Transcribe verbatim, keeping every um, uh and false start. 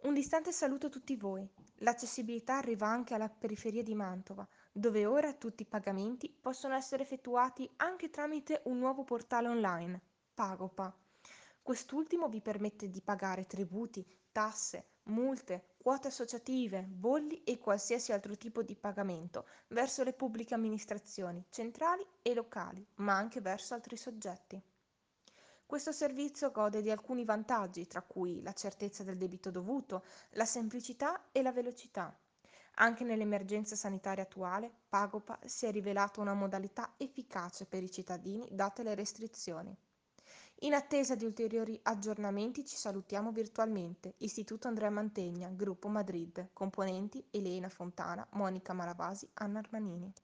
Un distante saluto a tutti voi. L'accessibilità arriva anche alla periferia di Mantova, dove ora tutti i pagamenti possono essere effettuati anche tramite un nuovo portale online, Pagopa. Quest'ultimo vi permette di pagare tributi, tasse, multe, quote associative, bolli e qualsiasi altro tipo di pagamento verso le pubbliche amministrazioni centrali e locali, ma anche verso altri soggetti. Questo servizio gode di alcuni vantaggi, tra cui la certezza del debito dovuto, la semplicità e la velocità. Anche nell'emergenza sanitaria attuale, Pagopa si è rivelato una modalità efficace per i cittadini date le restrizioni. In attesa di ulteriori aggiornamenti ci salutiamo virtualmente. Istituto Andrea Mantegna, Gruppo Madrid, componenti Elena Fontana, Monica Malavasi, Anna Armanini.